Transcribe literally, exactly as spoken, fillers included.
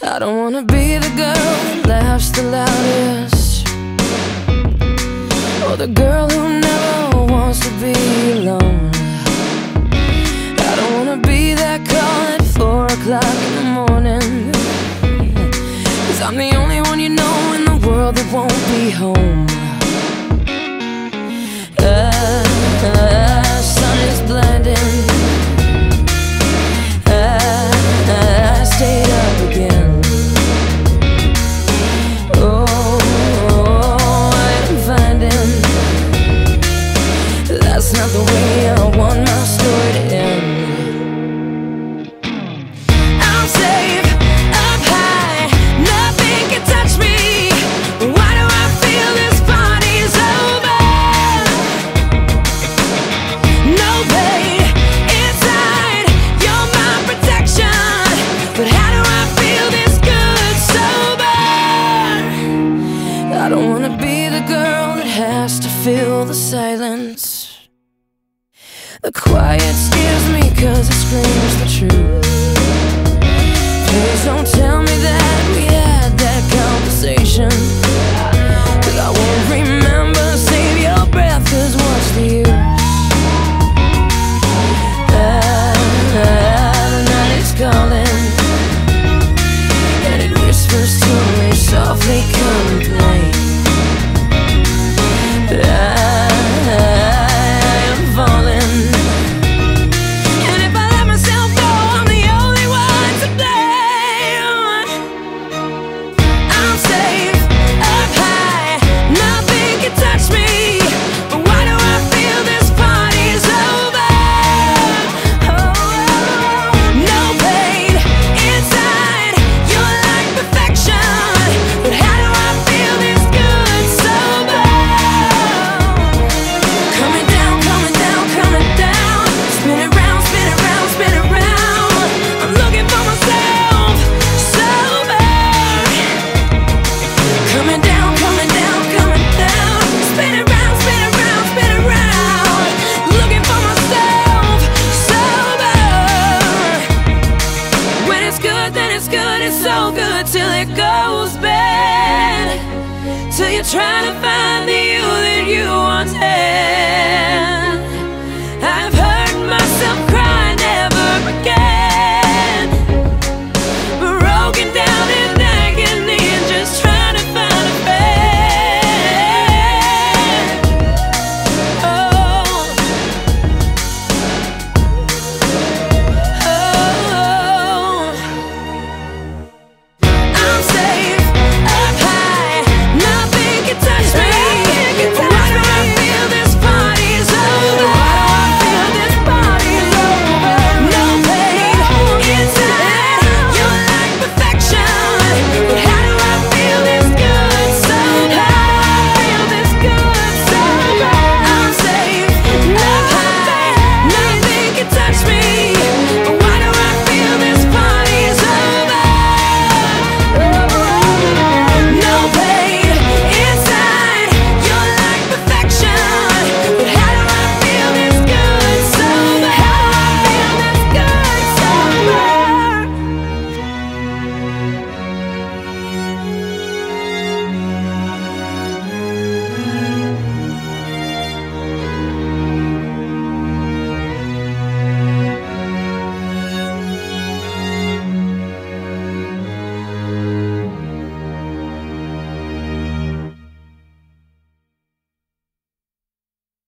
I don't wanna be the girl that laughs the loudest, or the girl who never wants to be alone. I don't wanna be that call at four o'clock in the morning, 'cause I'm the only one you know in the world that won't be home. Ah, ah, sun is blinding. Ah, ah, I stayed up again. Oh, oh, I am finding that's not the way I want my story to end. I'm safe up high, nothing can touch me. Why do I feel this party's over? No pain inside, you're my protection. But how do I feel this good sober? I don't wanna be the girl that has to fill the silence. The quiet scares me 'cause it screams the truth. Please don't tell me that we had that conversation, 'cause I won't remember. Save your breath, 'cause what's the use? Ah, ah, the night is calling, and it whispers to me softly, come and play. I, I am falling, and if I let myself go, I'm the only one to blame. I'm safe up high, nothing can touch me. But why do I feel this party's over? Oh, no pain inside, you're like perfection. But how do I feel this good sober? Coming down, coming down, coming down. Spin it round, spin it round, spin it round. I'm looking for myself sober. Coming down, coming down, coming down. Spin it round, spin it round, spin it round. Looking for myself sober. When it's good, then it's good. It's so good till it goes bad. Till you're trying to find